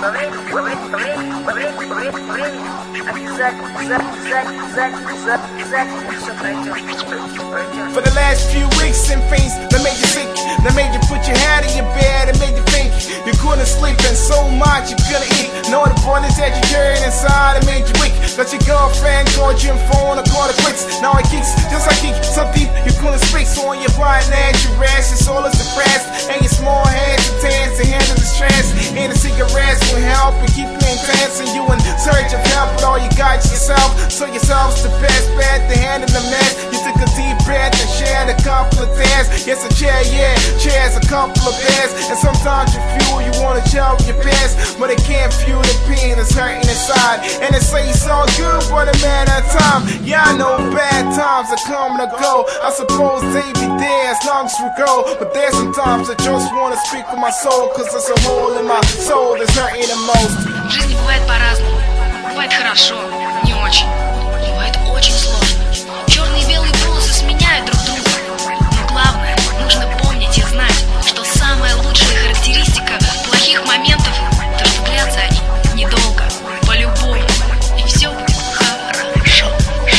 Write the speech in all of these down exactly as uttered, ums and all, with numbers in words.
For the last few weeks and things that made you sick, that made you put your head in your bed and made you think you couldn't sleep and so much you couldn't eat. Know the bondage that you carried inside and made you weak. That your girlfriend called you on phone or called it quits. Now it kicks just like it so deep you couldn't speak. So on your blind ass you rest, your soul is depressed, and your small hands you dance to handle the stress. And the cigarettes will help and keep you intense, and you in search of help, but all you got is yourself. So yourself's the best bet to handle the mess. You took a deep breath and shared a couple of tears. Yes, a chair, yeah, chairs a couple of bears. And sometimes you feel you wanna chill with your past, but it can't feel the pain that's hurting inside. And they say it's all good, but a man at a time. Yeah, I know bad times are coming to go. I suppose they be there as long as we go. But there's some times I just wanna speak with my soul, cause there's a hole in my soul that's hurting the most. В жизни бывает по-разному. Бывает хорошо, не очень. Бывает очень сложно. Черные и белые полосы сменяют друг друга. Но главное, нужно помнить и знать, что самая лучшая характеристика плохих моментов — то, что длятся они недолго, по-любому. И все будет хорошо.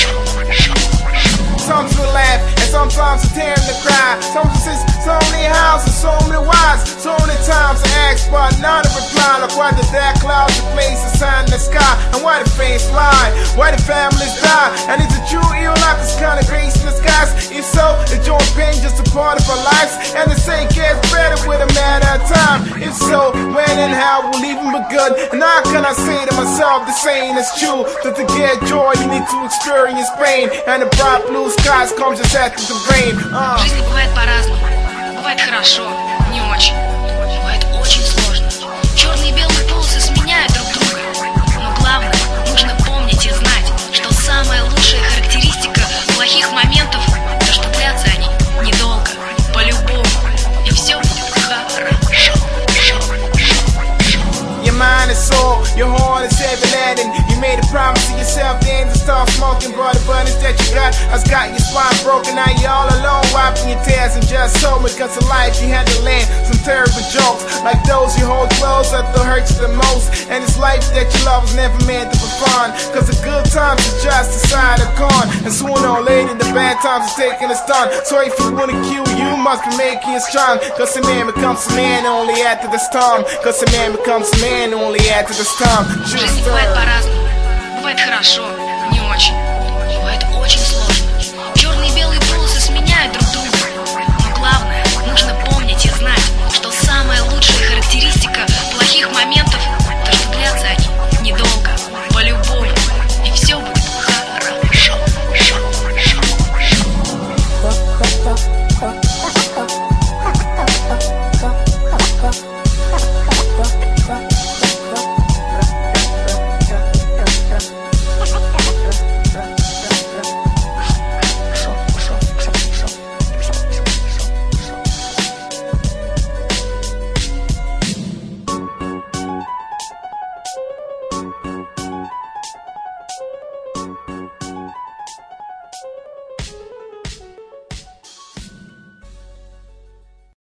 Sometimes we laugh and sometimes we tear to cry. Sometimes it's so many houses, so many wives, so many times I ask, but none of reply. Like why the dark clouds replace the sun in the sky, and why the fates fly, why the families die, and is it true evil like this kind of grace in the skies? If so, is joy and pain just a part of our lives? And the same gets better with a man at a time. If so, when and how will even be good? And how can I say to myself the saying is true? That to get joy you need to experience pain, and the bright blue skies come just after the rain. uh. В жизни бывает по-разному. Бывает хорошо, не очень. Бывает очень сложно. Черные и белые полосы сменяют друг друга. Но главное, нужно помнить и знать, что самая лучшая характеристика плохих моментов — то, что длятся они недолго, по-любому. И все будет хорошо. Your mind is sore, your heart is heavy laden. You made a promise to yourself then to start smoking, but the bunnies that you got has got your spine broken. Now you're all alone, wiping your tears and just so because of life you had to land some terrible jokes like those you hold close that the hurts you the most. And it's life that you love was never meant to be fun, cause the good times is just a side of con, and sooner or later the bad times is taking a stun. So if you wanna kill, you must be making it strong, cause a man becomes a man only after the storm. Cause a man becomes a man only after the storm. В жизни бывает по-разному. Бывает хорошо,